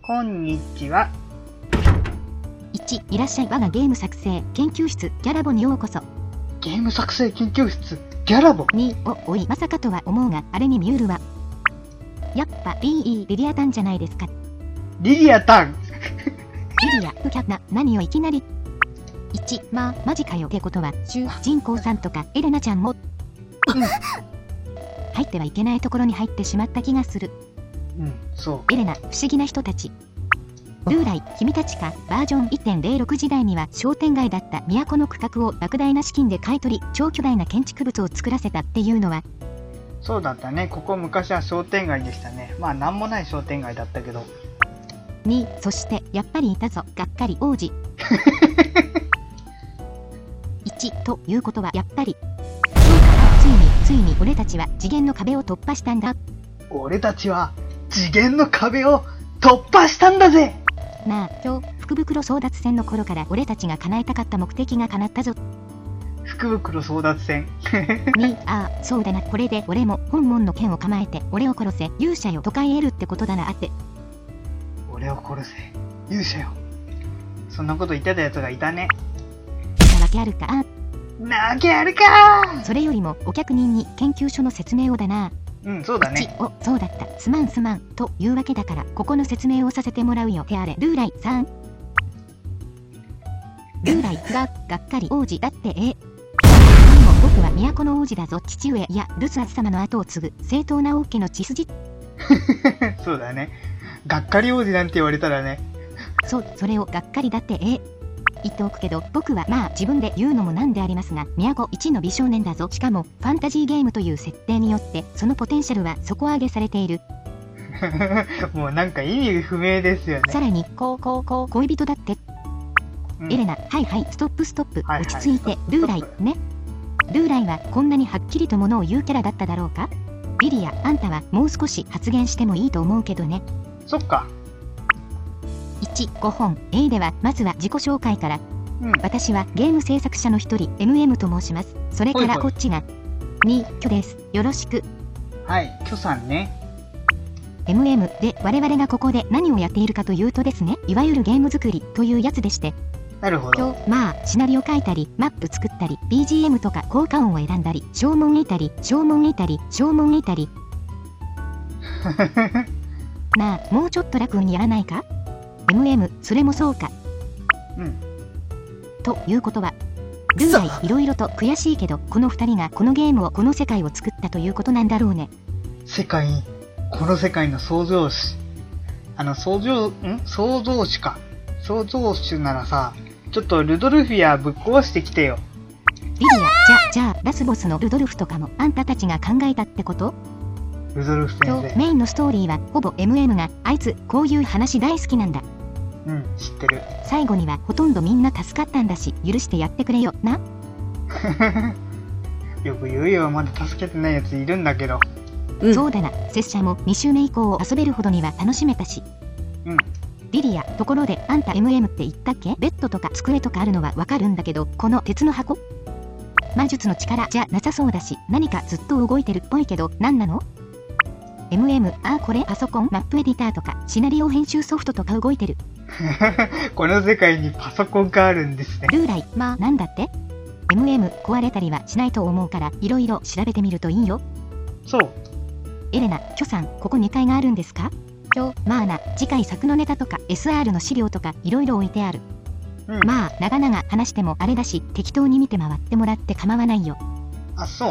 こんにちは。 1、いらっしゃい、我がゲーム作成研究室ギャラボにようこそ。 ゲーム作成研究室ギャラボ。 2、おい、まさかとは思うが、あれにミュールはやっぱリリアタンじゃないですか。 リリアタンリリア、キャな、何をいきなり。1、マジかよってことは、主人公さんとかエレナちゃんも、入ってはいけないところに入ってしまった気がする。 そう。 エレナ、不思議な人たち。ルーライ、君たちか。バージョン 1.06 時代には商店街だった都の区画を莫大な資金で買い取り、超巨大な建築物を作らせたっていうのは。 そうだったね。ここ昔は商店街でしたね。まあなんもない商店街だったけど。 2、そしてやっぱりいたぞ、がっかり王子。1、ということはやっぱり。そうか、ついに俺たちは次元の壁を突破したんだ。 俺たちは次元の壁を突破したんだぜ。 なあ、今日福袋争奪戦の頃から俺たちが叶えたかった目的が叶ったぞ。 福袋争奪戦 2、そうだな、これで俺も本門の剣を構えて俺を殺せ勇者よとか言えるってことだなって。 俺を殺せ勇者よ、そんなこと言ってたやつがいたね。 なわけあるか。 なわけあるか。 それよりもお客人に研究所の説明をだな。 そうだね。 そうだった、すまんというわけだからここの説明をさせてもらうよ。てあれルーライさん。ルーライがっかり王子だってでも僕は都の王子だぞ。父上やルスアス様の後を継ぐ正当な王家の血筋そうだね。がっかり王子なんて言われたらね。 それをがっかりだって言っておくけど、僕は自分で言うのもなんでありますが、都一の美少年だぞ。しかもファンタジーゲームという設定によってそのポテンシャルは底上げされている。 もうなんか意味不明ですよね。 さらに恋人だって。エレナ、はいストップ、落ち着いて。ルーライね。ルーライはこんなにはっきりとものを言うキャラだっただろうか。リリア、あんたはもう少し発言してもいいと思うけどね。 そっか。 1、5本 A ではまずは自己紹介から。私はゲーム制作者の一人 MM と申します。それからこっちが2、キョです。よろしく。 はい、キョさんね。 MM で我々がここで何をやっているかというとですね、いわゆるゲーム作りというやつでして。 なるほど。 シナリオ書いたりマップ作ったり BGM とか効果音を選んだり証文いたりもうちょっと楽にやらないか。 MM それもそうか。ということはルーライいろいろと悔しいけど、この2人がこのゲームをこの世界を作ったということなんだろうね。 この世界の創造主。創造主か。創造主ならさ、ちょっとルドルフィアぶっ壊してきてよ。 リリア、じゃあラスボスのルドルフとかもあんたたちが考えたってこと？ ルドルフ先生。 メインのストーリーはほぼ MM があいつこういう話大好きなんだ。 知ってる。 最後にはほとんどみんな助かったんだし、許してやってくれよな。 よく言うよ、まだ助けてないやついるんだけど。 そうだな、拙者も2周目以降遊べるほどには楽しめたし。リリア、ところであんた MM って言ったっけ？ベッドとか机とかあるのはわかるんだけど、この鉄の箱？魔術の力じゃなさそうだし、何かずっと動いてるっぽいけど、何なの？ MM、これパソコン、マップエディターとかシナリオ編集ソフトとか動いてる。 この世界にパソコンがあるんですね。 ルーライ、なんだって？ MM 壊れたりはしないと思うからいろいろ調べてみるといいよ。 そう。 エレナ、キョさん、ここ2階があるんですか？次回作のネタとか SR の資料とかいろいろ置いてある。長々話してもあれだし、適当に見て回ってもらって構わないよ。 あ、そう。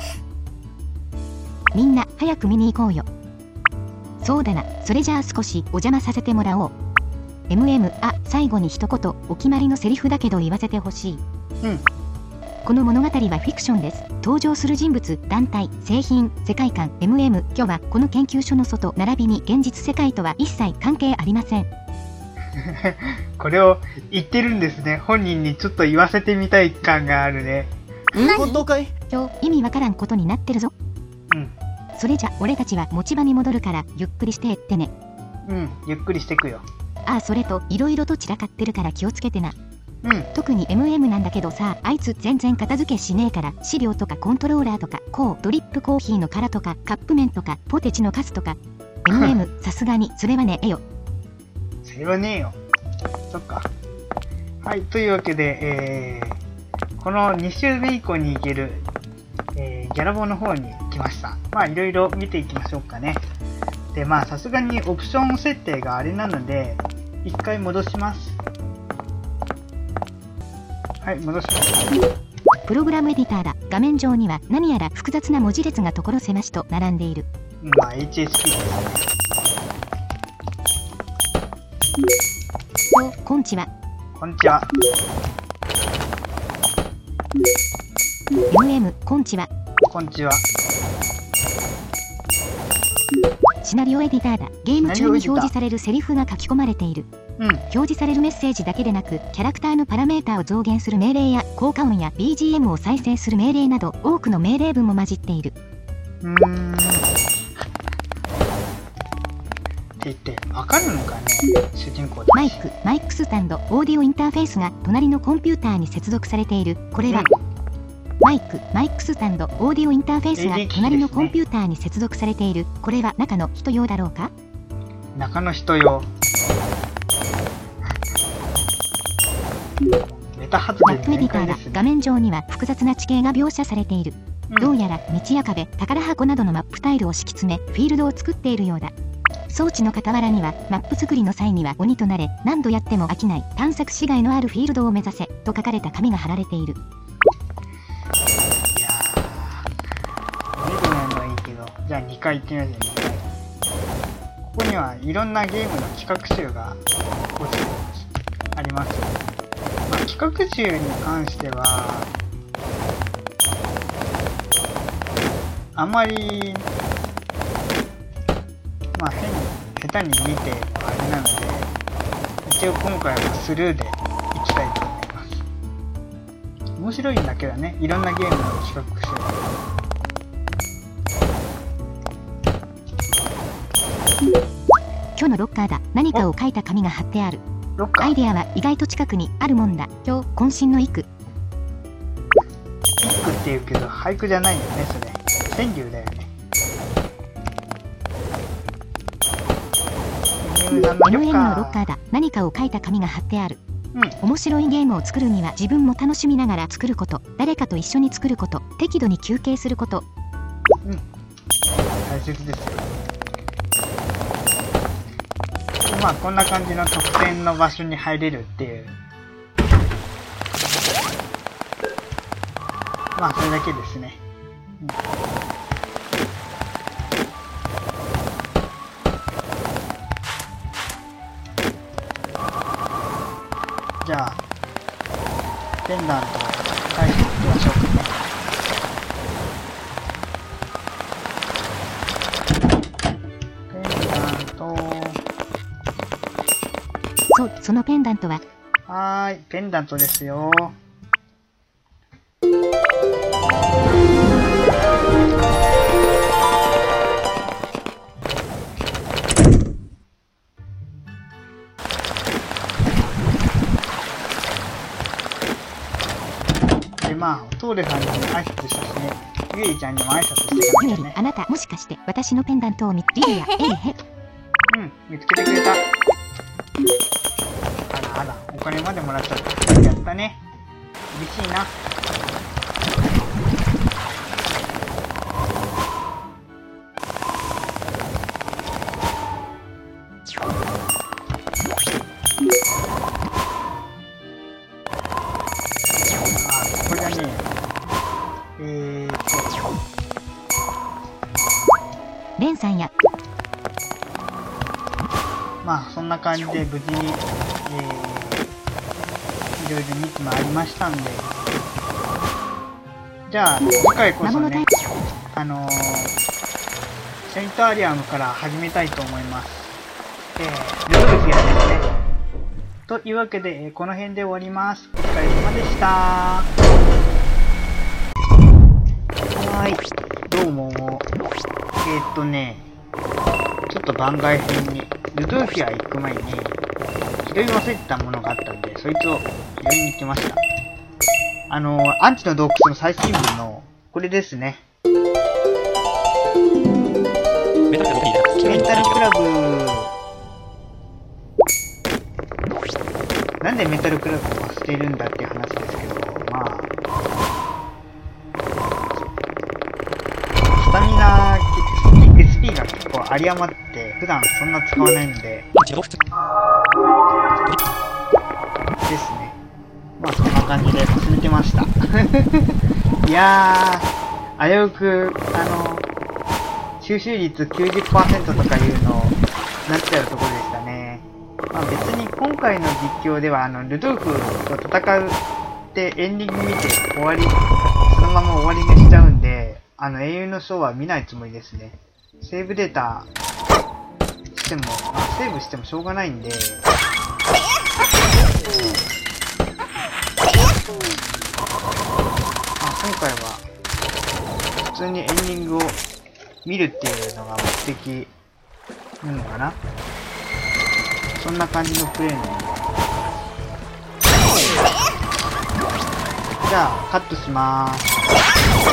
みんな早く見に行こうよ。そうだな、それじゃあ少しお邪魔させてもらおう。MM、最後に一言お決まりのセリフだけど言わせてほしい。この物語はフィクションです。登場する人物、団体、製品、世界観、MM、今日はこの研究所の外並びに現実世界とは一切関係ありません。 これを言ってるんですね。本人にちょっと言わせてみたい感があるね。 本当かい？ 今日意味わからんことになってるぞ。それじゃ俺たちは持ち場に戻るからゆっくりしてってね。 ゆっくりしてくよ。 それといろいろと散らかってるから気をつけてな。特に MM なんだけどさ、あいつ全然片付けしねえから、資料とかコントローラーとかドリップコーヒーの殻とかカップ麺とかポテチのカスとかMM さすがにそれはねえよ。 セーブねえよ。そっか。はい、というわけで、この2週目以降に行ける、ギャラボの方に来ました。まあ、いろいろ見ていきましょうかね。で、まあ、さすがにオプション設定があれなので、一回戻します。はい、戻します。 プログラムエディターだ。画面上には何やら複雑な文字列が所狭しと並んでいる。 まあ、HSP ですね。 こんちは。 こんにちは。 MM、こんちは。 こんにちは。 シナリオエディターだ。ゲーム中に表示されるセリフが書き込まれている。表示されるメッセージだけでなく、キャラクターのパラメータを増減する命令や効果音や BGM を再生する命令など、多くの命令文も混じっている。 って言って、わかるのかね、主人公で。 マイクスタンド、オーディオインターフェースが隣のコンピューターに接続されている。これは、マイクスタンド、オーディオインターフェースが隣のコンピューターに接続されている。これは中の人用だろうか？ 中の人用。メタ発マップエディターだ。画面上には複雑な地形が描写されている。どうやら道や壁、宝箱などのマップタイルを敷き詰め、フィールドを作っているようだ。装置の傍らには、マップ作りの際には鬼となれ、何度やっても飽きない、探索しがいのあるフィールドを目指せ、と書かれた紙が貼られている。 いやー、鬼となるのはいいけど、じゃあ2回行ってみましょう、2回。ここにはいろんなゲームの企画集があります。まあ、企画集に関しては、あんまり、まあ下手に見てあれなので、一応今回はスルーでいきたいと思います。面白いんだけどね、いろんなゲームの企画書。 今日のロッカーだ。何かを書いた紙が貼ってある。 ロッカー。 アイデアは意外と近くにあるもんだ。今日渾身の一句。 一句って言うけど俳句じゃないよね、それ。川柳だよね。 MM のロッカーだ。何かを書いた紙が貼ってある。面白いゲームを作るには自分も楽しみながら作ること、誰かと一緒に作ること、適度に休憩すること。 大切ですよ。まあこんな感じの特典の場所に入れるっていう。まあそれだけですね。じゃあペンダントを返していきましょうかね。ペンダント。 そう、そのペンダントは。 はーい、ペンダントですよ。で、まあ、トーレさんにも挨拶したしね、ゆえりちゃんにも挨拶してたんだよね。 あなた、もしかして私のペンダントをリリア、 見つけてくれた。あらあら、お金までもらっちゃった。やったね。嬉しいな。これはね、 レンさんや。 まあそんな感じで無事に、いろいろ見てまいりましたんで、じゃあ次回こそね、セントアリアムから始めたいと思います。ルドルフィアですね。というわけで、この辺で終わります。お疲れ様でした。はい、どうも。ちょっと番外編に、ルドルフィア行く前に、拾い忘れてたものがあったんで、そいつを拾いに行きました。アンチの洞窟の最新部の、これですね。メンタルクラブ。 なんでメタルクラブを捨てるんだっていう話ですけど、まあ、スタミナ SP が結構有り余って、普段そんな使わないので、ですね。まあそんな感じで進めてました。いやー、危うく、収集率 90% とかいうのなっちゃうところでしたね。まあ別に今回の実況ではルドルフと戦うってエンディング見て終わり、そのまま終わりにしちゃうんで、英雄の章は見ないつもりですね。セーブデータしても、セーブしてもしょうがないんで、今回は普通にエンディングを見るっていうのが目的なのかな。そんな感じのプレイなんで、じゃあカットしまーす。